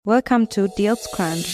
Welcome to Deals Crunch.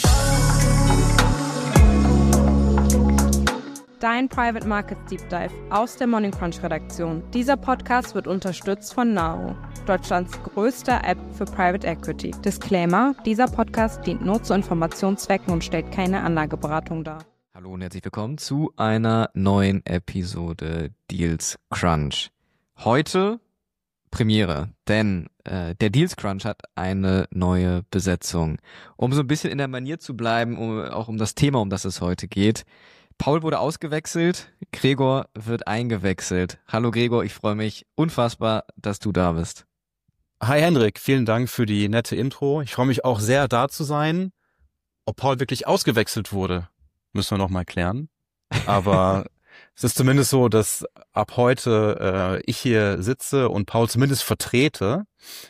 Dein Private Markets Deep Dive aus der Morning Crunch Redaktion. Dieser Podcast wird unterstützt von NAO, Deutschlands größter App für Private Equity. Disclaimer: Dieser Podcast dient nur zu Informationszwecken und stellt keine Anlageberatung dar. Hallo und herzlich willkommen zu einer neuen Episode Deals Crunch. Heute Premiere, denn der Deals Crunch hat eine neue Besetzung. Um so ein bisschen in der Manier zu bleiben, auch um das Thema, um das es heute geht. Paul wurde ausgewechselt, Gregor wird eingewechselt. Hallo Gregor, ich freue mich unfassbar, dass du da bist. Hi Hendrik, vielen Dank für die nette Intro. Ich freue mich auch sehr, da zu sein. Ob Paul wirklich ausgewechselt wurde, müssen wir noch mal klären. Aber es ist zumindest so, dass ab heute ich hier sitze und Paul zumindest vertrete.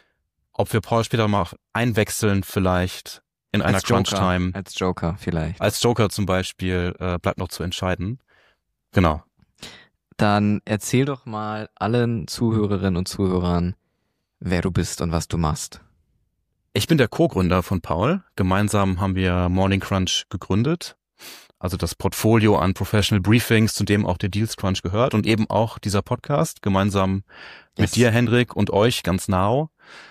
Ob wir Paul später mal einwechseln vielleicht in einer Crunch-Time. Als Joker vielleicht. Als Joker zum Beispiel bleibt noch zu entscheiden. Genau. Dann erzähl doch mal allen Zuhörerinnen und Zuhörern, wer du bist und was du machst. Ich bin der Co-Gründer von Paul. Gemeinsam haben wir Morning Crunch gegründet. Also das Portfolio an Professional Briefings, zu dem auch der Deals Crunch gehört und eben auch dieser Podcast gemeinsam mit dir, Hendrik, und euch ganz nah.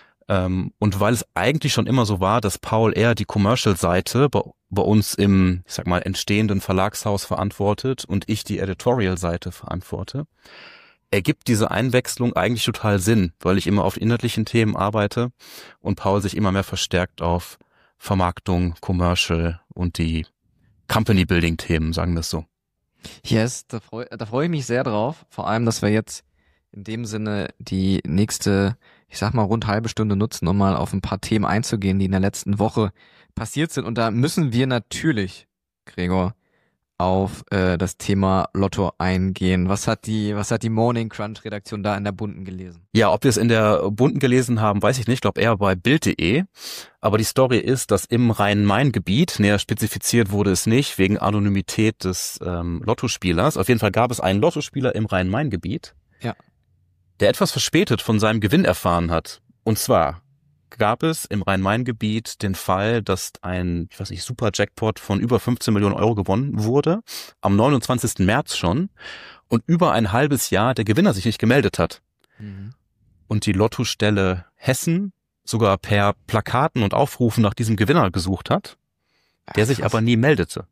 Und weil es eigentlich schon immer so war, dass Paul eher die Commercial-Seite bei uns im, ich sag mal, entstehenden Verlagshaus verantwortet und ich die Editorial-Seite verantworte, ergibt diese Einwechslung eigentlich total Sinn, weil ich immer auf inhaltlichen Themen arbeite und Paul sich immer mehr verstärkt auf Vermarktung, Commercial und die Company-Building-Themen, sagen wir es so. Yes, da freu ich mich sehr drauf. Vor allem, dass wir jetzt in dem Sinne die nächste, ich sag mal, rund halbe Stunde nutzen, um mal auf ein paar Themen einzugehen, die in der letzten Woche passiert sind. Und da müssen wir natürlich, Gregor, auf das Thema Lotto eingehen. Was hat die Morning Crunch Redaktion da in der Bunten gelesen? Ja, ob wir es in der Bunten gelesen haben, weiß ich nicht. Ich glaube eher bei Bild.de. Aber die Story ist, dass im Rhein-Main-Gebiet, näher spezifiziert wurde es nicht, wegen Anonymität des Lottospielers. Auf jeden Fall gab es einen Lottospieler im Rhein-Main-Gebiet, ja, der etwas verspätet von seinem Gewinn erfahren hat. Und zwar gab es im Rhein-Main-Gebiet den Fall, dass ein, ich weiß nicht, Super-Jackpot von über 15 Millionen Euro gewonnen wurde, am 29. März schon, und über ein halbes Jahr der Gewinner sich nicht gemeldet hat. Mhm. Und die Lottostelle Hessen sogar per Plakaten und Aufrufen nach diesem Gewinner gesucht hat, der sich aber nie meldete.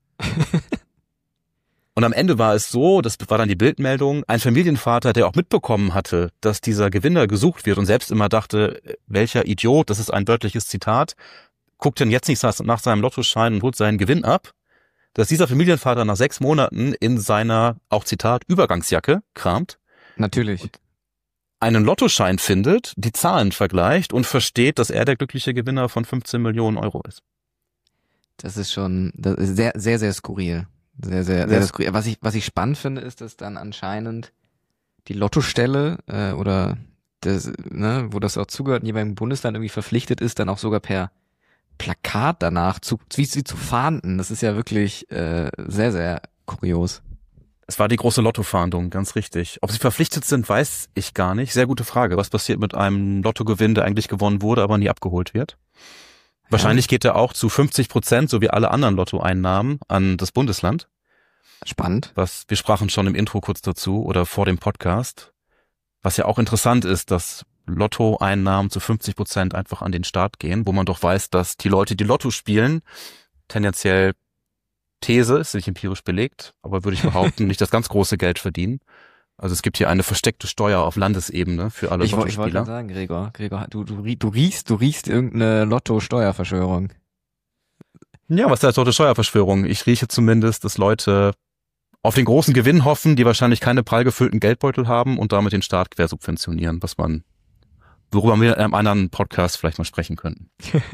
Und am Ende war es so, das war dann die Bildmeldung, ein Familienvater, der auch mitbekommen hatte, dass dieser Gewinner gesucht wird und selbst immer dachte, welcher Idiot, das ist ein wörtliches Zitat, guckt denn jetzt nicht nach seinem Lottoschein und holt seinen Gewinn ab, dass dieser Familienvater nach 6 Monaten in seiner, auch Zitat, Übergangsjacke kramt. Natürlich. Einen Lottoschein findet, die Zahlen vergleicht und versteht, dass er der glückliche Gewinner von 15 Millionen Euro ist. Das ist sehr, sehr, sehr skurril. Sehr, sehr, sehr skurril. Was ich spannend finde, ist, dass dann anscheinend die Lottostelle oder das, wo das auch zugehört, in jedem Bundesland irgendwie verpflichtet ist, dann auch sogar per Plakat danach zu fahnden. Das ist ja wirklich sehr, sehr kurios. Es war die große Lottofahndung, ganz richtig. Ob sie verpflichtet sind, weiß ich gar nicht. Sehr gute Frage. Was passiert mit einem Lottogewinn, der eigentlich gewonnen wurde, aber nie abgeholt wird? Wahrscheinlich geht er auch zu 50%, so wie alle anderen Lottoeinnahmen, an das Bundesland. Spannend. Wir sprachen schon im Intro kurz dazu oder vor dem Podcast. Was ja auch interessant ist, dass Lottoeinnahmen zu 50% einfach an den Staat gehen, wo man doch weiß, dass die Leute, die Lotto spielen, tendenziell, These, ist nicht empirisch belegt, aber würde ich behaupten, nicht das ganz große Geld verdienen. Also es gibt hier eine versteckte Steuer auf Landesebene für alle Lottospieler. Ich wollte sagen, Gregor, du riechst irgendeine Lotto-Steuerverschwörung. Ja, was heißt Lotto-Steuerverschwörung? Ich rieche zumindest, dass Leute auf den großen Gewinn hoffen, die wahrscheinlich keine prall gefüllten Geldbeutel haben und damit den Staat quersubventionieren, worüber wir in einem anderen Podcast vielleicht mal sprechen könnten.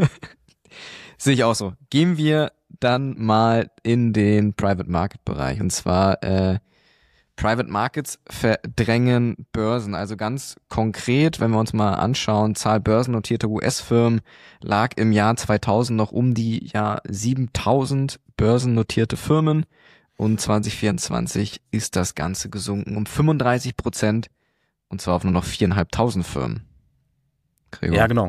Sehe ich auch so. Gehen wir dann mal in den Private Market Bereich. Und zwar Private Markets verdrängen Börsen. Also ganz konkret, wenn wir uns mal anschauen, Zahl börsennotierter US-Firmen lag im Jahr 2000 noch um die 7000 börsennotierte Firmen. Und 2024 ist das Ganze gesunken um 35%. Und zwar auf nur noch 4.500 Firmen. Gregor. Ja, genau.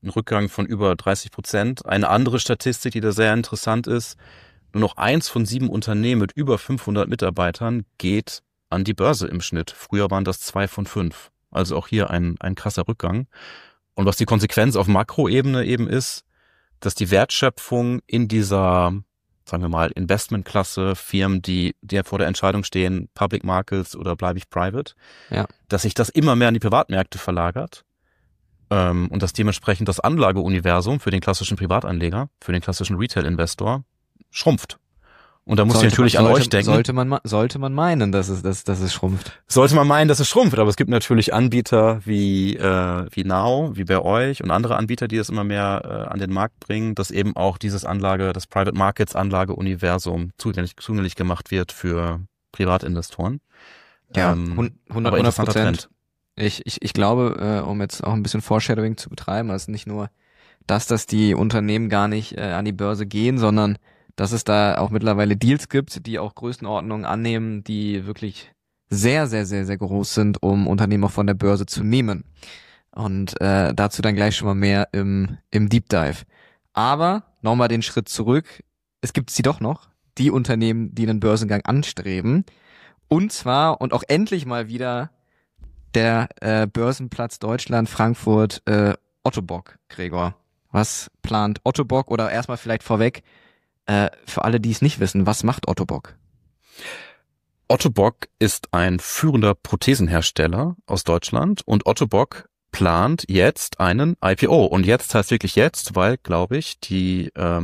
ein Rückgang von über 30%. Eine andere Statistik, die da sehr interessant ist, nur noch 1 von 7 Unternehmen mit über 500 Mitarbeitern geht an die Börse im Schnitt. Früher waren das 2 von 5. Also auch hier ein krasser Rückgang. Und was die Konsequenz auf Makroebene eben ist, dass die Wertschöpfung in dieser, sagen wir mal, Investmentklasse, Firmen, die vor der Entscheidung stehen, Public Markets oder bleibe ich private, dass sich das immer mehr an die Privatmärkte verlagert und dass dementsprechend das Anlageuniversum für den klassischen Privatanleger, für den klassischen Retail-Investor schrumpft. Und da muss ich natürlich an euch denken. Sollte man meinen, dass es schrumpft. Sollte man meinen, dass es schrumpft, aber es gibt natürlich Anbieter wie Now, wie bei euch und andere Anbieter, die das immer mehr an den Markt bringen, dass eben auch das Private Markets Anlageuniversum zugänglich gemacht wird für Privatinvestoren. Ja, 100%. Ich glaube, um jetzt auch ein bisschen Foreshadowing zu betreiben, also nicht nur, dass die Unternehmen gar nicht an die Börse gehen, sondern dass es da auch mittlerweile Deals gibt, die auch Größenordnungen annehmen, die wirklich sehr, sehr, sehr, sehr groß sind, um Unternehmen auch von der Börse zu nehmen. Und dazu dann gleich schon mal mehr im Deep Dive. Aber nochmal den Schritt zurück. Es gibt sie doch noch, die Unternehmen, die einen Börsengang anstreben. Und zwar, und auch endlich mal wieder der Börsenplatz Deutschland, Frankfurt, Otto Bock, Gregor. Was plant Otto Bock? Oder erstmal vielleicht vorweg, für alle, die es nicht wissen, was macht Otto Bock? Otto Bock ist ein führender Prothesenhersteller aus Deutschland und Otto Bock plant jetzt einen IPO. Und jetzt heißt wirklich jetzt, weil, glaube ich, der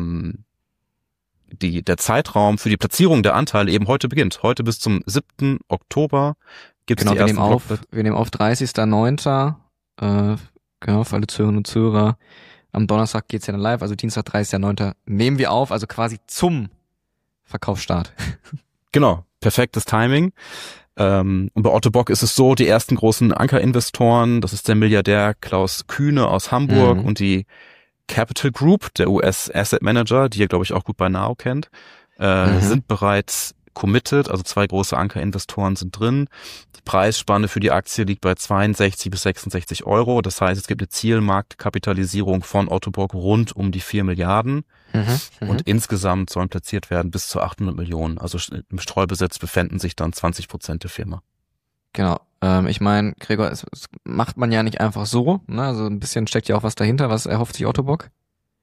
Zeitraum für die Platzierung der Anteile eben heute beginnt. Heute bis zum 7. Oktober gibt es die ersten wir nehmen auf 30.09. Genau, für alle Zuhörerinnen und Zuhörer. Am Donnerstag geht's ja dann live, also Dienstag, 30.09. nehmen wir auf, also quasi zum Verkaufsstart. Genau, perfektes Timing. Und bei Otto Bock ist es so, die ersten großen Ankerinvestoren, das ist der Milliardär Klaus Kühne aus Hamburg und die Capital Group, der US Asset Manager, die ihr, glaube ich, auch gut bei Now kennt, sind bereits committed, also 2 große Ankerinvestoren sind drin. Die Preisspanne für die Aktie liegt bei 62 bis 66 Euro. Das heißt, es gibt eine Zielmarktkapitalisierung von Otto Bock rund um die 4 Milliarden. Und insgesamt sollen platziert werden bis zu 800 Millionen. Also im Streubesitz befänden sich dann 20% der Firma. Genau. Ich meine, Gregor, es macht man ja nicht einfach so. Ne? Also ein bisschen steckt ja auch was dahinter. Was erhofft sich Otto Bock?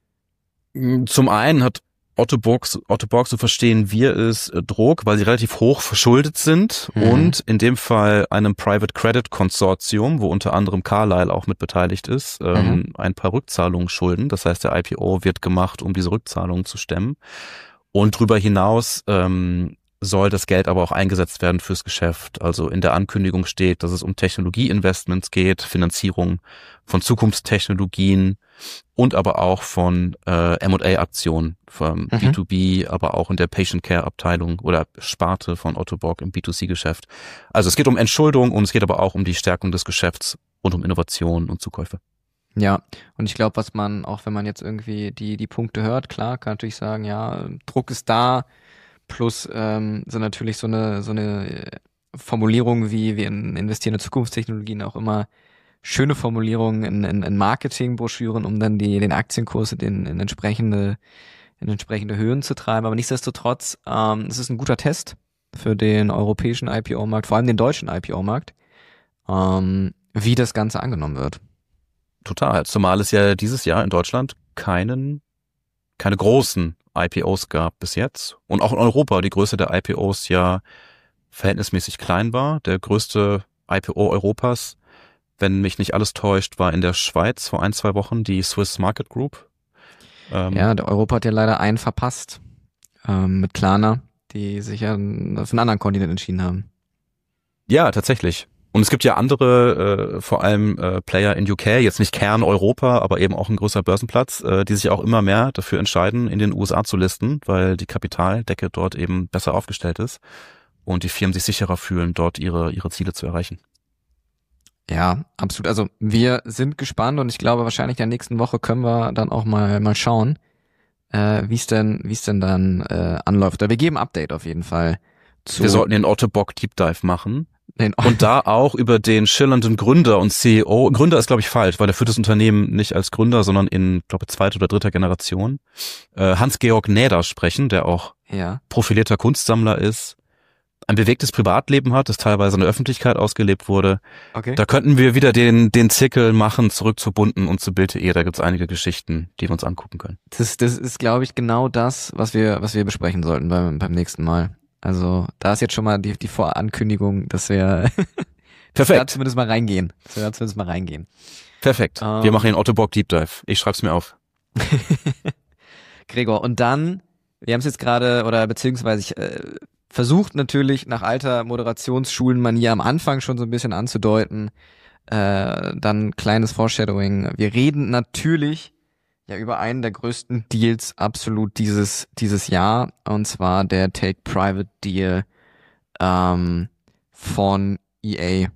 Zum einen hat Otto Bock, so verstehen wir es, Druck, weil sie relativ hoch verschuldet sind und in dem Fall einem Private Credit Konsortium, wo unter anderem Carlyle auch mit beteiligt ist, ein paar Rückzahlungen schulden. Das heißt, der IPO wird gemacht, um diese Rückzahlungen zu stemmen. Und darüber hinaus soll das Geld aber auch eingesetzt werden fürs Geschäft. Also in der Ankündigung steht, dass es um Technologieinvestments geht, Finanzierung von Zukunftstechnologien und aber auch von M&A-Aktionen, von B2B, aber auch in der Patient Care Abteilung oder Sparte von Otto Bock im B2C-Geschäft. Also es geht um Entschuldung und es geht aber auch um die Stärkung des Geschäfts rund um Innovation und Zukäufe. Ja, und ich glaube, was man, auch wenn man jetzt irgendwie die Punkte hört, klar, kann natürlich sagen, ja, Druck ist da, plus sind natürlich so eine Formulierung wie wir investieren in Zukunftstechnologien auch immer schöne Formulierungen in Marketingbroschüren, um dann den Aktienkurs in entsprechende Höhen zu treiben. Aber nichtsdestotrotz, es ist ein guter Test für den europäischen IPO-Markt, vor allem den deutschen IPO-Markt, wie das Ganze angenommen wird. Total, zumal es ja dieses Jahr in Deutschland keine großen IPOs gab bis jetzt. Und auch in Europa die Größe der IPOs ja verhältnismäßig klein war. Der größte IPO Europas, wenn mich nicht alles täuscht, war in der Schweiz vor 1-2 Wochen die Swiss Market Group. Ja, der Europa hat ja leider einen verpasst mit Klarna, die sich ja für einen anderen Kontinent entschieden haben. Ja, tatsächlich. Und es gibt ja andere, vor allem Player in UK, jetzt nicht Kern Europa, aber eben auch ein größerer Börsenplatz, die sich auch immer mehr dafür entscheiden, in den USA zu listen, weil die Kapitaldecke dort eben besser aufgestellt ist und die Firmen sich sicherer fühlen, dort ihre Ziele zu erreichen. Ja, absolut. Also wir sind gespannt und ich glaube, wahrscheinlich in der nächsten Woche können wir dann auch mal schauen, wie es denn dann anläuft. Aber wir geben Update auf jeden Fall. Wir sollten den Otto Bock Deep Dive machen. Und da auch über den schillernden Gründer und CEO, Gründer ist glaube ich falsch, weil er führt das Unternehmen nicht als Gründer, sondern in, glaube ich, zweiter oder dritter Generation, Hans-Georg Näder sprechen, der auch profilierter Kunstsammler ist, ein bewegtes Privatleben hat, das teilweise in der Öffentlichkeit ausgelebt wurde. Okay. Da könnten wir wieder den Zirkel machen, zurück zu Bunten und zu Bild.de. Da gibt's einige Geschichten, die wir uns angucken können. Das ist, glaube ich, genau das, was wir besprechen sollten beim nächsten Mal. Also da ist jetzt schon mal die Vorankündigung, dass wir da zumindest mal reingehen. Perfekt. Wir machen den Otto Bock Deep Dive. Ich schreib's mir auf. Gregor, und dann, wir haben es jetzt gerade, oder beziehungsweise ich versucht natürlich nach alter Moderationsschulenmanier am Anfang schon so ein bisschen anzudeuten, dann kleines Foreshadowing. Wir reden natürlich über einen der größten Deals absolut dieses Jahr, und zwar der Take-Private-Deal von EA.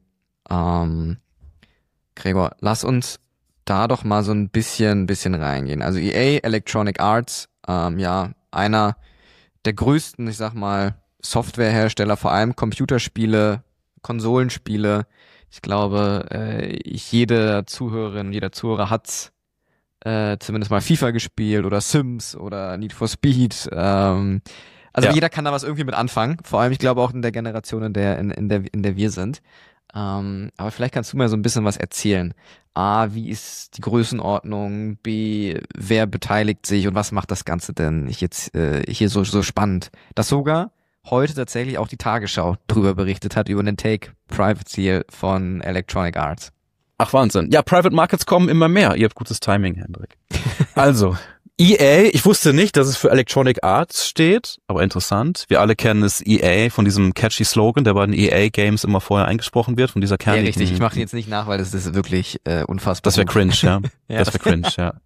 Gregor, lass uns da doch mal so ein bisschen reingehen. Also EA, Electronic Arts, einer der größten, ich sag mal, Softwarehersteller, vor allem Computerspiele, Konsolenspiele. Ich glaube, jede Zuhörerin, jeder Zuhörer hat's zumindest mal FIFA gespielt oder Sims oder Need for Speed. Jeder kann da was irgendwie mit anfangen. Vor allem, ich glaube auch in der Generation, in der wir sind. Aber vielleicht kannst du mir so ein bisschen was erzählen. A, wie ist die Größenordnung? B, wer beteiligt sich und was macht das Ganze denn hier so spannend? Dass sogar heute tatsächlich auch die Tagesschau drüber berichtet hat, über den Take-Private-Deal von Electronic Arts. Ach, Wahnsinn. Ja, Private Markets kommen immer mehr. Ihr habt gutes Timing, Hendrik. Also, EA, ich wusste nicht, dass es für Electronic Arts steht, aber interessant. Wir alle kennen es EA von diesem catchy Slogan, der bei den EA-Games immer vorher eingesprochen wird, von dieser kernigen... Ja, richtig. Ich mache jetzt nicht nach, weil das ist wirklich unfassbar. Das wäre cringe, ja. Das wäre cringe,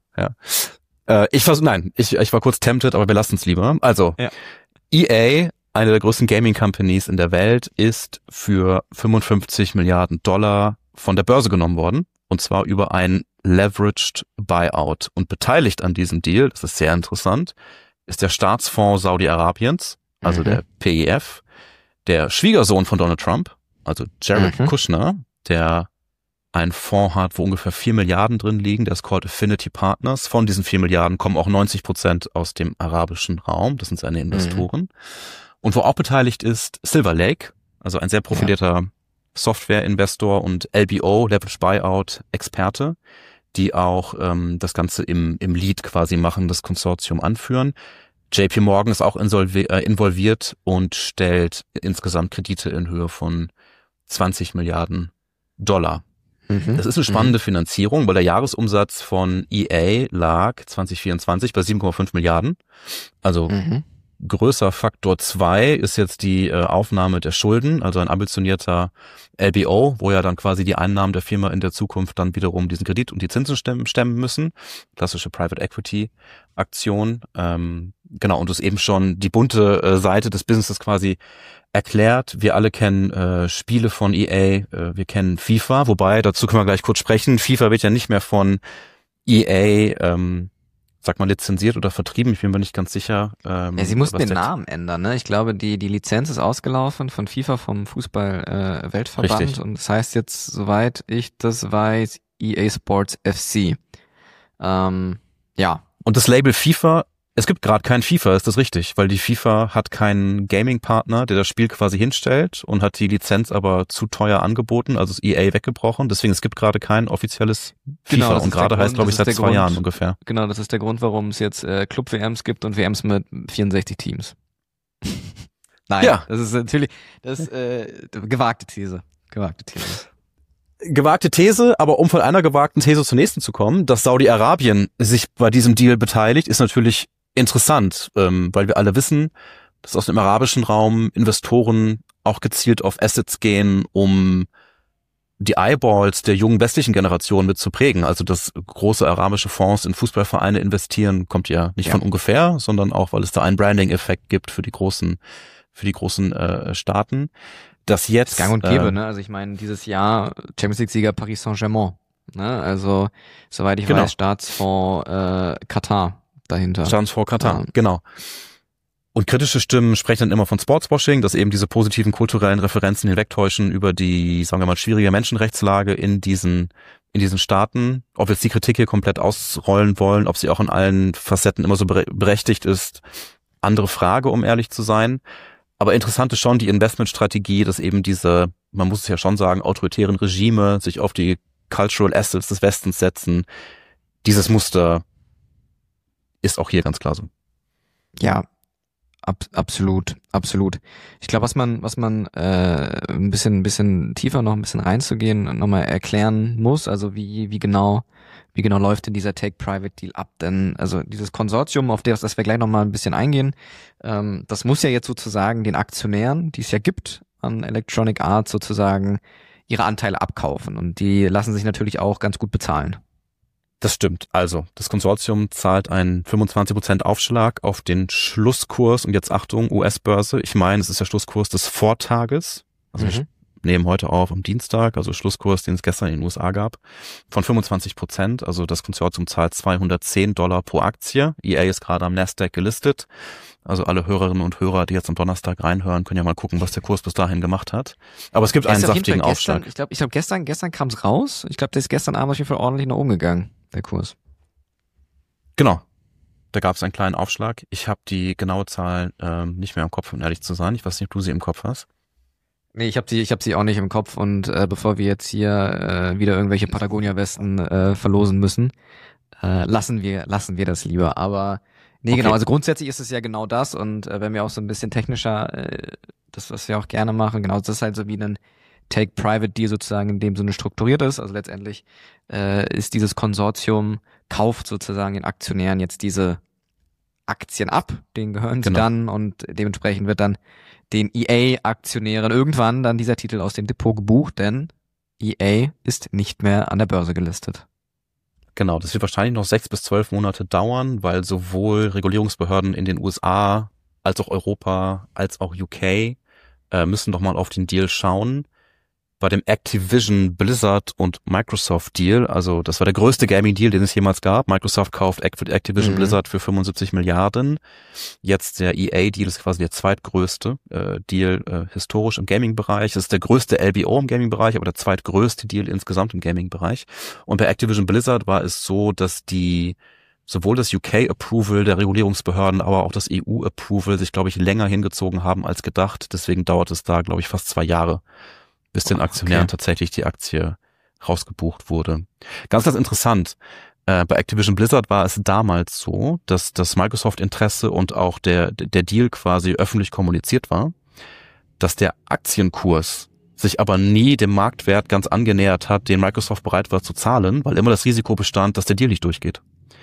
ja. Ich war kurz tempted, aber wir lassen es lieber. Also, EA, eine der größten Gaming-Companies in der Welt, ist für 55 Milliarden $, von der Börse genommen worden, und zwar über ein Leveraged Buyout. Und beteiligt an diesem Deal, das ist sehr interessant, ist der Staatsfonds Saudi-Arabiens, also der PEF, der Schwiegersohn von Donald Trump, also Jared Kushner, der einen Fonds hat, wo ungefähr 4 Milliarden drin liegen, der ist called Affinity Partners. Von diesen 4 Milliarden kommen auch 90% aus dem arabischen Raum, das sind seine Investoren. Und wo auch beteiligt ist Silver Lake, also ein sehr profilierter Software-Investor und LBO, Leveraged Buyout-Experte, die auch das Ganze im Lead quasi machen, das Konsortium anführen. JP Morgan ist auch involviert und stellt insgesamt Kredite in Höhe von 20 Milliarden $. Das ist eine spannende Finanzierung, weil der Jahresumsatz von EA lag 2024 bei 7,5 Milliarden. Also größer Faktor 2 ist jetzt die Aufnahme der Schulden, also ein ambitionierter LBO, wo ja dann quasi die Einnahmen der Firma in der Zukunft dann wiederum diesen Kredit und die Zinsen stemmen müssen. Klassische Private Equity Aktion. Genau, und das eben schon die bunte Seite des Businesses quasi erklärt. Wir alle kennen Spiele von EA, wir kennen FIFA, wobei, dazu können wir gleich kurz sprechen. FIFA wird ja nicht mehr von EA sag mal, lizenziert oder vertrieben, ich bin mir nicht ganz sicher. Sie mussten den Namen ändern, ne? Ich glaube, die Lizenz ist ausgelaufen von FIFA, vom Fußball-Weltverband. Richtig. Und das heißt jetzt, soweit ich das weiß, EA Sports FC. Und das Label FIFA, es gibt gerade kein FIFA, ist das richtig? Weil die FIFA hat keinen Gaming-Partner, der das Spiel quasi hinstellt und hat die Lizenz aber zu teuer angeboten, also ist EA weggebrochen. Deswegen, es gibt gerade kein offizielles FIFA und gerade heißt, glaube ich, seit 2 Jahren ungefähr. Genau, das ist der Grund, warum es jetzt Club-WMs gibt und WMs mit 64 Teams. Nein, das ist natürlich gewagte These. Gewagte These, aber um von einer gewagten These zur nächsten zu kommen, dass Saudi-Arabien sich bei diesem Deal beteiligt, ist natürlich interessant, weil wir alle wissen, dass aus dem arabischen Raum Investoren auch gezielt auf Assets gehen, um die Eyeballs der jungen westlichen Generation mit zu prägen. Also dass große arabische Fonds in Fußballvereine investieren, kommt ja nicht von ungefähr, sondern auch, weil es da einen Branding-Effekt gibt für die großen Staaten. Das jetzt gang und gäbe, ne? Also ich meine, dieses Jahr Champions League-Sieger Paris Saint-Germain, ne? Also soweit ich weiß, Staatsfonds Katar dahinter. Staatsfonds Katar, genau. Und kritische Stimmen sprechen dann immer von Sportswashing, dass eben diese positiven kulturellen Referenzen hinwegtäuschen über die, sagen wir mal, schwierige Menschenrechtslage in diesen Staaten. Ob jetzt die Kritik hier komplett ausrollen wollen, ob sie auch in allen Facetten immer so berechtigt ist, andere Frage, um ehrlich zu sein. Aber interessant ist schon die Investmentstrategie, dass eben diese, man muss es ja schon sagen, autoritären Regime sich auf die Cultural Assets des Westens setzen. Dieses Muster ist auch hier ganz klar so. Ja, absolut. Ich glaube, was man ein bisschen tiefer noch ein bisschen reinzugehen und nochmal erklären muss, also wie genau läuft denn dieser Take-Private-Deal ab? Denn also dieses Konsortium, auf das wir gleich nochmal ein bisschen eingehen, das muss ja jetzt sozusagen den Aktionären, die es ja gibt, an Electronic Arts sozusagen ihre Anteile abkaufen und die lassen sich natürlich auch ganz gut bezahlen. Das stimmt. Also, das Konsortium zahlt einen 25% Aufschlag auf den Schlusskurs und jetzt Achtung, US-Börse. Ich meine, es ist der Schlusskurs des Vortages. Also ich nehme heute auf am Dienstag, also Schlusskurs, den es gestern in den USA gab, von 25%. Also das Konsortium zahlt $210 pro Aktie. EA ist gerade am Nasdaq gelistet. Also alle Hörerinnen und Hörer, die jetzt am Donnerstag reinhören, können ja mal gucken, was der Kurs bis dahin gemacht hat. Aber es gibt einen saftigen Aufschlag. Ich glaube, gestern kam es raus. Ich glaube, der ist gestern Abend auf jeden Fall ordentlich nach oben gegangen, der Kurs. Genau. Da gab es einen kleinen Aufschlag. Ich habe die genaue Zahl nicht mehr im Kopf, um ehrlich zu sein. Ich weiß nicht, ob du sie im Kopf hast. Nee, ich hab sie auch nicht im Kopf und bevor wir jetzt hier wieder irgendwelche Patagonia-Westen verlosen müssen, lassen wir das lieber. Aber nee, okay. Genau, also grundsätzlich ist es ja genau das und wenn wir auch so ein bisschen technischer, das, was wir auch gerne machen, genau, das ist halt so wie ein Take-Private-Deal sozusagen in dem Sinne strukturiert ist. Also letztendlich ist dieses Konsortium, kauft sozusagen den Aktionären jetzt diese Aktien ab, denen gehören sie dann und dementsprechend wird dann den EA-Aktionären irgendwann dann dieser Titel aus dem Depot gebucht, denn EA ist nicht mehr an der Börse gelistet. Genau, das wird wahrscheinlich noch 6 bis 12 Monate dauern, weil sowohl Regulierungsbehörden in den USA als auch Europa als auch UK müssen doch mal auf den Deal schauen. Bei dem Activision Blizzard und Microsoft Deal, also das war der größte Gaming-Deal, den es jemals gab. Microsoft kauft Activision Blizzard für 75 Milliarden. Jetzt der EA-Deal ist quasi der zweitgrößte Deal historisch im Gaming-Bereich. Das ist der größte LBO im Gaming-Bereich, aber der zweitgrößte Deal insgesamt im Gaming-Bereich. Und bei Activision Blizzard war es so, dass sowohl das UK-Approval der Regulierungsbehörden, aber auch das EU-Approval sich, glaube ich, länger hingezogen haben als gedacht. Deswegen dauert es da, glaube ich, fast 2 Jahre, bis den Aktionären tatsächlich die Aktie rausgebucht wurde. Ganz interessant. Bei Activision Blizzard war es damals so, dass das Microsoft-Interesse und auch der Deal quasi öffentlich kommuniziert war, dass der Aktienkurs sich aber nie dem Marktwert ganz angenähert hat, den Microsoft bereit war zu zahlen, weil immer das Risiko bestand, dass der Deal nicht durchgeht.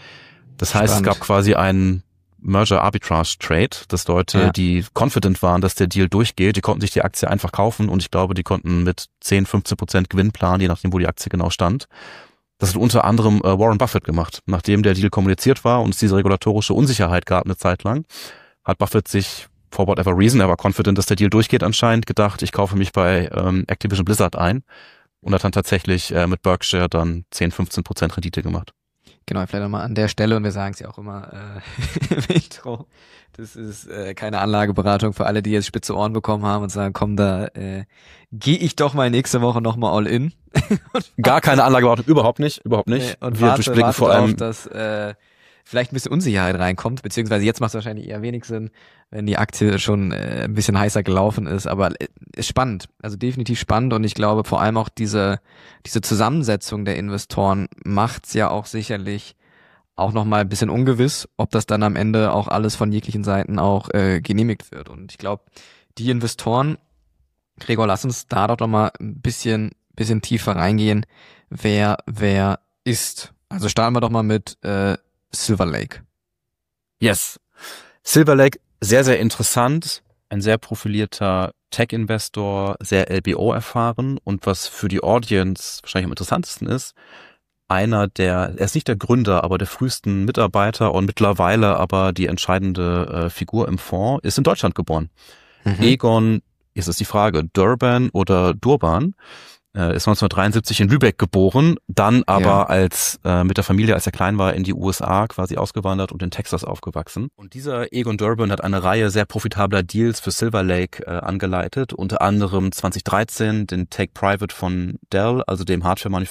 Das heißt, es gab quasi einen Merger Arbitrage Trade, dass Leute, die confident waren, dass der Deal durchgeht, die konnten sich die Aktie einfach kaufen und ich glaube, die konnten mit 10-15% Gewinn planen, je nachdem, wo die Aktie genau stand. Das hat unter anderem Warren Buffett gemacht. Nachdem der Deal kommuniziert war und es diese regulatorische Unsicherheit gab eine Zeit lang, hat Buffett sich, for whatever reason, er war confident, dass der Deal durchgeht anscheinend, gedacht, ich kaufe mich bei Activision Blizzard ein und hat dann tatsächlich mit Berkshire dann 10-15% Rendite gemacht. Genau, vielleicht nochmal an der Stelle, und wir sagen es ja auch immer im Intro, das ist keine Anlageberatung für alle, die jetzt spitze Ohren bekommen haben und sagen, komm, da gehe ich doch mal nächste Woche nochmal all in. Gar keine Anlageberatung, überhaupt nicht. Und wir durchblicken vor allem, dass vielleicht ein bisschen Unsicherheit reinkommt, beziehungsweise jetzt macht es wahrscheinlich eher wenig Sinn, wenn die Aktie schon ein bisschen heißer gelaufen ist, aber ist spannend, also definitiv spannend und ich glaube vor allem auch diese Zusammensetzung der Investoren macht's ja auch sicherlich auch nochmal ein bisschen ungewiss, ob das dann am Ende auch alles von jeglichen Seiten auch genehmigt wird und ich glaube, die Investoren, Gregor, lass uns da doch nochmal ein bisschen tiefer reingehen, wer ist. Also starten wir doch mal mit Silver Lake. Yes. Silver Lake, sehr, sehr interessant. Ein sehr profilierter Tech-Investor, sehr LBO erfahren und was für die Audience wahrscheinlich am interessantesten ist, er ist nicht der Gründer, aber der frühesten Mitarbeiter und mittlerweile aber die entscheidende Figur im Fonds, ist in Deutschland geboren. Egon, jetzt ist die Frage, Durban oder Durban? ist 1973 in Lübeck geboren, dann aber als mit der Familie, als er klein war, in die USA quasi ausgewandert und in Texas aufgewachsen. Und dieser Egon Durbin hat eine Reihe sehr profitabler Deals für Silver Lake angeleitet, unter anderem 2013 den Take Private von Dell, also dem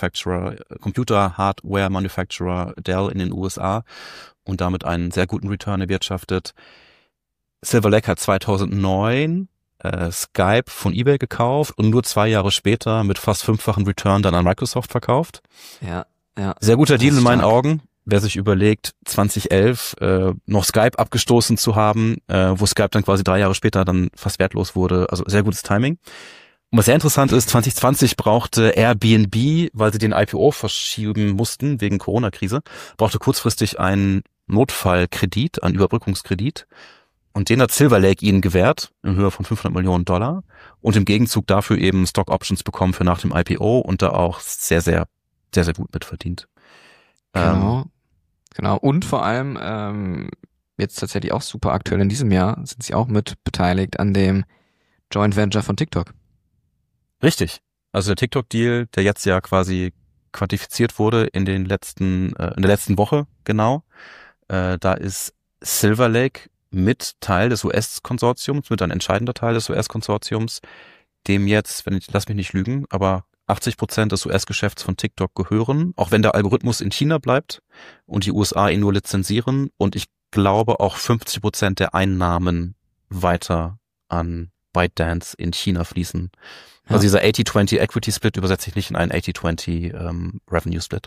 Computer-Hardware-Manufacturer Dell in den USA und damit einen sehr guten Return erwirtschaftet. Silver Lake hat 2009 Skype von eBay gekauft und nur 2 Jahre später mit fast 5-fachen Return dann an Microsoft verkauft. Ja. Sehr guter Deal in meinen Augen. Wer sich überlegt, 2011 noch Skype abgestoßen zu haben, wo Skype dann quasi 3 Jahre später dann fast wertlos wurde. Also sehr gutes Timing. Und was sehr interessant ist, 2020 brauchte Airbnb, weil sie den IPO verschieben mussten wegen Corona-Krise, brauchte kurzfristig einen Notfallkredit, einen Überbrückungskredit. Und den hat Silver Lake ihnen gewährt, in Höhe von $500 Millionen. Und im Gegenzug dafür eben Stock Options bekommen für nach dem IPO und da auch sehr, sehr, sehr, sehr gut mitverdient. Genau. Und vor allem, jetzt tatsächlich auch super aktuell in diesem Jahr, sind sie auch mit beteiligt an dem Joint Venture von TikTok. Richtig. Also der TikTok-Deal, der jetzt ja quasi quantifiziert wurde in der letzten Woche, genau. Da ist Silver Lake mit Teil des US-Konsortiums, mit ein entscheidender Teil des US-Konsortiums, dem jetzt, lass mich nicht lügen, aber 80% des US-Geschäfts von TikTok gehören, auch wenn der Algorithmus in China bleibt und die USA ihn nur lizenzieren und ich glaube auch 50% der Einnahmen weiter an ByteDance in China fließen. Ja. Also dieser 80-20 Equity Split übersetze ich nicht in einen 80-20 Revenue Split.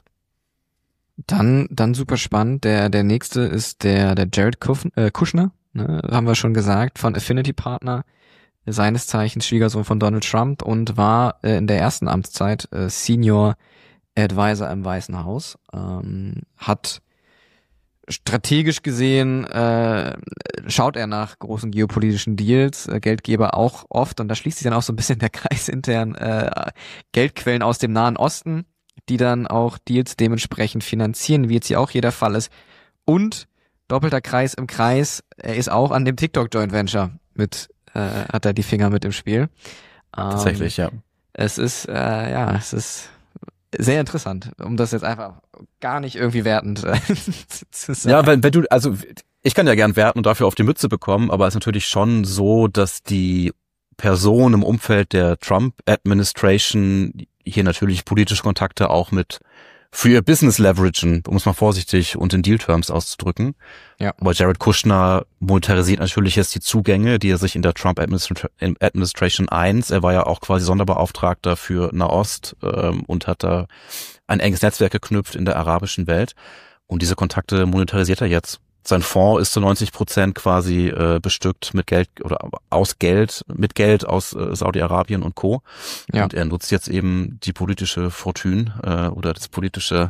Dann super spannend. Der nächste ist der Jared Kushner, ne, haben wir schon gesagt, von Affinity Partner, seines Zeichens Schwiegersohn von Donald Trump und war in der ersten Amtszeit Senior Advisor im Weißen Haus, hat strategisch gesehen, schaut er nach großen geopolitischen Deals, Geldgeber auch oft, und da schließt sich dann auch so ein bisschen der Kreis intern, Geldquellen aus dem Nahen Osten, die dann auch Deals dementsprechend finanzieren, wie jetzt hier auch hier der Fall ist. Und doppelter Kreis im Kreis, er ist auch an dem TikTok Joint Venture mit, hat er die Finger mit im Spiel. Tatsächlich, ja. Es ist sehr interessant, um das jetzt einfach gar nicht irgendwie wertend zu sagen. Ja, wenn du, also ich kann ja gern werten und dafür auf die Mütze bekommen, aber es ist natürlich schon so, dass die Person im Umfeld der Trump-Administration hier natürlich politische Kontakte auch mit für ihr Business leveragen, um es mal vorsichtig und in Deal-Terms auszudrücken. Ja. Aber Jared Kushner monetarisiert natürlich jetzt die Zugänge, die er sich in der Trump-Administration 1, er war ja auch quasi Sonderbeauftragter für Nahost und hat da ein enges Netzwerk geknüpft in der arabischen Welt. Und diese Kontakte monetarisiert er jetzt. Sein Fonds ist zu 90% quasi bestückt mit Geld oder mit Geld aus Saudi-Arabien und Co. Ja. Und er nutzt jetzt eben die politische Fortune oder das politische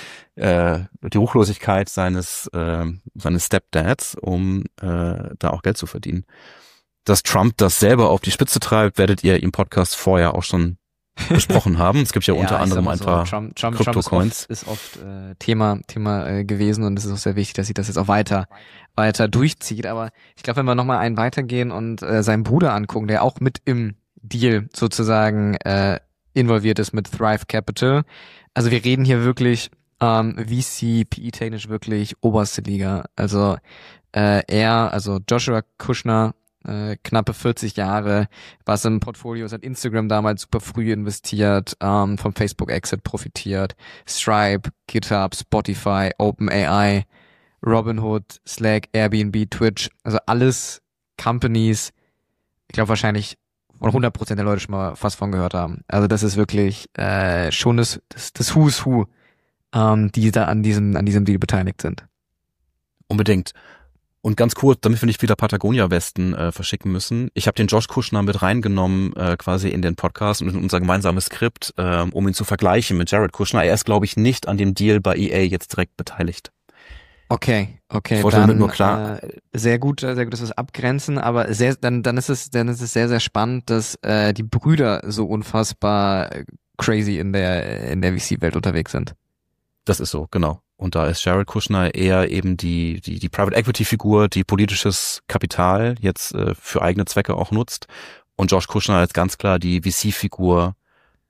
die Ruchlosigkeit seines Stepdads, um da auch Geld zu verdienen. Dass Trump das selber auf die Spitze treibt, werdet ihr im Podcast vorher auch schon besprochen haben. Es gibt ja unter anderem ein paar Krypto-Coins. Ist oft Thema gewesen, und es ist auch sehr wichtig, dass sich das jetzt auch weiter durchzieht. Aber ich glaube, wenn wir nochmal einen weitergehen und seinen Bruder angucken, der auch mit im Deal sozusagen involviert ist mit Thrive Capital. Also wir reden hier wirklich VC, PE-technisch wirklich oberste Liga. Also also Joshua Kushner, knappe 40 Jahre, was im Portfolio ist, hat Instagram damals super früh investiert, vom Facebook-Exit profitiert, Stripe, GitHub, Spotify, OpenAI, Robinhood, Slack, Airbnb, Twitch, also alles Companies, ich glaube wahrscheinlich 100% der Leute schon mal fast von gehört haben. Also das ist wirklich schon das Who's Who, die da an diesem Deal beteiligt sind. Unbedingt. Und ganz kurz, damit wir nicht wieder Patagonia-Westen verschicken müssen. Ich habe den Josh Kushner mit reingenommen quasi in den Podcast und in unser gemeinsames Skript, um ihn zu vergleichen mit Jared Kushner. Er ist, glaube ich, nicht an dem Deal bei EA jetzt direkt beteiligt. Okay, ich wollte damit nur klar. Sehr gut, dass wir es abgrenzen, aber dann ist es sehr, sehr spannend, dass die Brüder so unfassbar crazy in der VC-Welt unterwegs sind. Das ist so, genau. Und da ist Jared Kushner eher eben die Private Equity Figur, die politisches Kapital jetzt für eigene Zwecke auch nutzt. Und Josh Kushner ist ganz klar die VC Figur,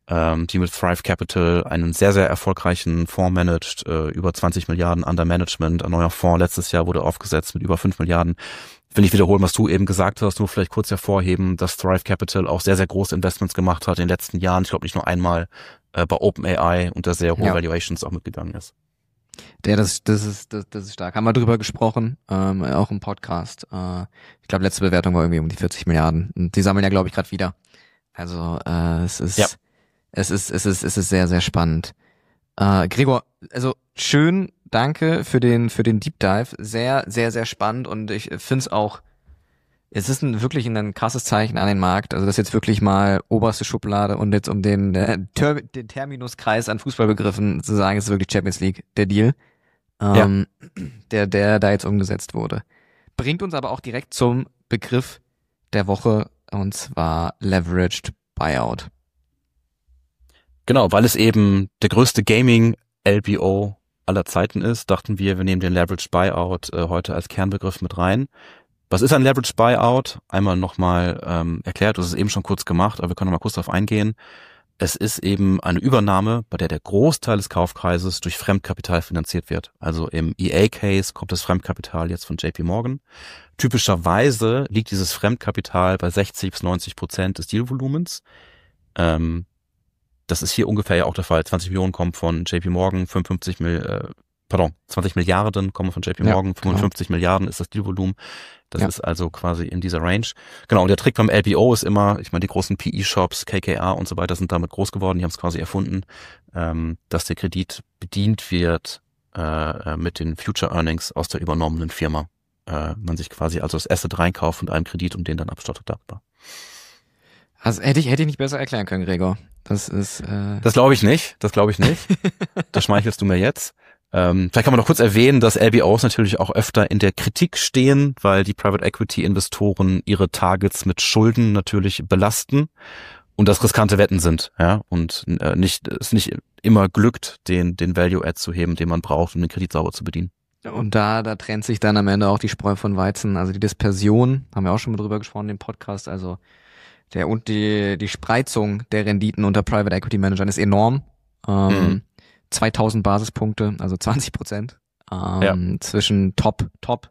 die mit Thrive Capital einen sehr, sehr erfolgreichen Fonds managt, über 20 Milliarden under Management. Ein neuer Fonds letztes Jahr wurde aufgesetzt mit über 5 Milliarden. Will ich wiederholen, was du eben gesagt hast, nur vielleicht kurz hervorheben, dass Thrive Capital auch sehr, sehr große Investments gemacht hat in den letzten Jahren. Ich glaube nicht nur einmal bei OpenAI unter sehr hohen Valuations auch mitgegangen ist. Ja, das ist stark. Haben wir drüber gesprochen, auch im Podcast. Ich glaube, letzte Bewertung war irgendwie um die 40 Milliarden. Und die sammeln ja, glaube ich, gerade wieder. Also es ist sehr, sehr spannend. Gregor, also schön, danke für den Deep Dive. Sehr, sehr, sehr spannend und ich finde es auch, es ist wirklich ein krasses Zeichen an den Markt. Also das ist jetzt wirklich mal oberste Schublade und jetzt um den Terminuskreis an Fußballbegriffen zu sagen, ist wirklich Champions League, der Deal, der da jetzt umgesetzt wurde. Bringt uns aber auch direkt zum Begriff der Woche und zwar Leveraged Buyout. Genau, weil es eben der größte Gaming-LBO aller Zeiten ist, dachten wir nehmen den Leveraged Buyout heute als Kernbegriff mit rein. Was ist ein Leveraged Buyout? Einmal nochmal erklärt, das ist eben schon kurz gemacht, aber wir können noch mal kurz darauf eingehen. Es ist eben eine Übernahme, bei der Großteil des Kaufpreises durch Fremdkapital finanziert wird. Also im EA-Case kommt das Fremdkapital jetzt von JP Morgan. Typischerweise liegt dieses Fremdkapital bei 60-90% des Dealvolumens. Das ist hier ungefähr ja auch der Fall. 20 Millionen kommen von JP Morgan, 20 Milliarden kommen von JP Morgan, 55 Milliarden ist das Dealvolumen. Das ist also quasi in dieser Range. Genau, und der Trick beim LBO ist immer, ich meine, die großen PE-Shops, KKR und so weiter sind damit groß geworden, die haben es quasi erfunden, dass der Kredit bedient wird mit den Future Earnings aus der übernommenen Firma. Man sich quasi also das Asset reinkauft und einen Kredit und den dann abstottet darüber. Also hätte ich nicht besser erklären können, Gregor. Das ist Das glaube ich nicht. Das schmeichelst du mir jetzt. Vielleicht kann man noch kurz erwähnen, dass LBOs natürlich auch öfter in der Kritik stehen, weil die Private Equity Investoren ihre Targets mit Schulden natürlich belasten und das riskante Wetten sind, ja, und es nicht immer glückt, den Value Add zu heben, den man braucht, um den Kredit sauber zu bedienen. Und da trennt sich dann am Ende auch die Spreu von Weizen, also die Dispersion, haben wir auch schon mal drüber gesprochen im Podcast, also die Spreizung der Renditen unter Private Equity Managern ist enorm. 2000 Basispunkte, also 20%, zwischen Top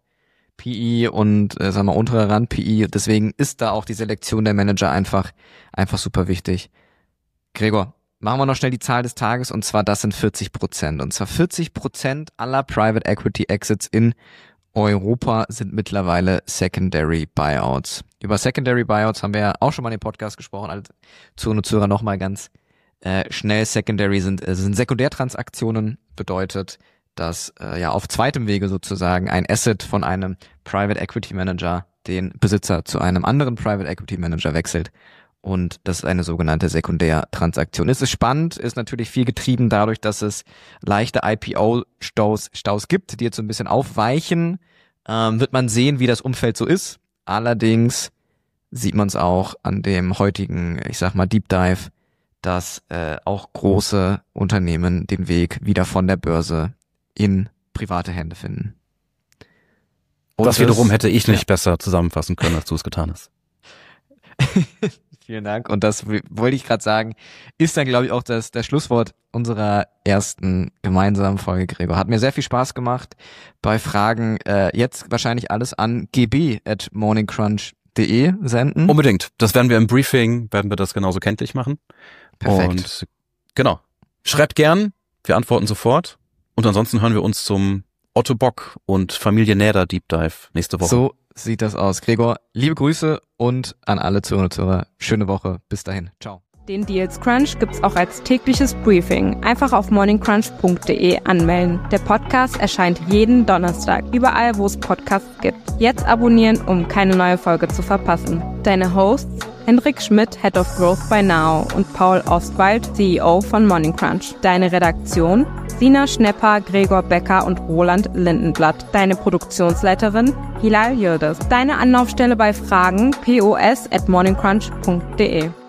PE und unterer Rand PE. Deswegen ist da auch die Selektion der Manager einfach super wichtig. Gregor, machen wir noch schnell die Zahl des Tages und zwar das sind 40%. Und zwar 40% aller Private Equity Exits in Europa sind mittlerweile Secondary Buyouts. Über Secondary Buyouts haben wir ja auch schon mal in dem Podcast gesprochen, als Zuhörer und Zuhörer nochmal ganz schnell. Secondary sind Sekundärtransaktionen, bedeutet, dass auf zweitem Wege sozusagen ein Asset von einem Private Equity Manager den Besitzer zu einem anderen Private Equity Manager wechselt. Und das ist eine sogenannte Sekundärtransaktion. Es ist spannend, ist natürlich viel getrieben dadurch, dass es leichte IPO-Staus gibt, die jetzt so ein bisschen aufweichen. Wird man sehen, wie das Umfeld so ist. Allerdings sieht man es auch an dem heutigen, Deep Dive, dass auch große Unternehmen den Weg wieder von der Börse in private Hände finden. Und das wiederum hätte ich nicht besser zusammenfassen können, als du es getan hast. Vielen Dank. Und das wollte ich gerade sagen, ist dann, glaube ich, auch das Schlusswort unserer ersten gemeinsamen Folge, Gregor. Hat mir sehr viel Spaß gemacht. Bei Fragen jetzt wahrscheinlich alles an gb@morningcrunch.de senden. Unbedingt. Das werden wir im Briefing, das genauso kenntlich machen. Perfekt. Und genau. Schreibt gern, wir antworten sofort. Und ansonsten hören wir uns zum Otto Bock und Familie Näder Deep Dive nächste Woche. So sieht das aus. Gregor, liebe Grüße und an alle Zuhörer und Zuhörer. Schöne Woche. Bis dahin. Ciao. Den Deals Crunch gibt's auch als tägliches Briefing. Einfach auf morningcrunch.de anmelden. Der Podcast erscheint jeden Donnerstag, überall, wo es Podcasts gibt. Jetzt abonnieren, um keine neue Folge zu verpassen. Deine Hosts: Hendrik Schmidt, Head of Growth bei Now und Paul Ostwald, CEO von Morning Crunch. Deine Redaktion: Sina Schnepper, Gregor Becker und Roland Lindenblatt. Deine Produktionsleiterin: Hilal Yildiz. Deine Anlaufstelle bei Fragen: pos@morningcrunch.de.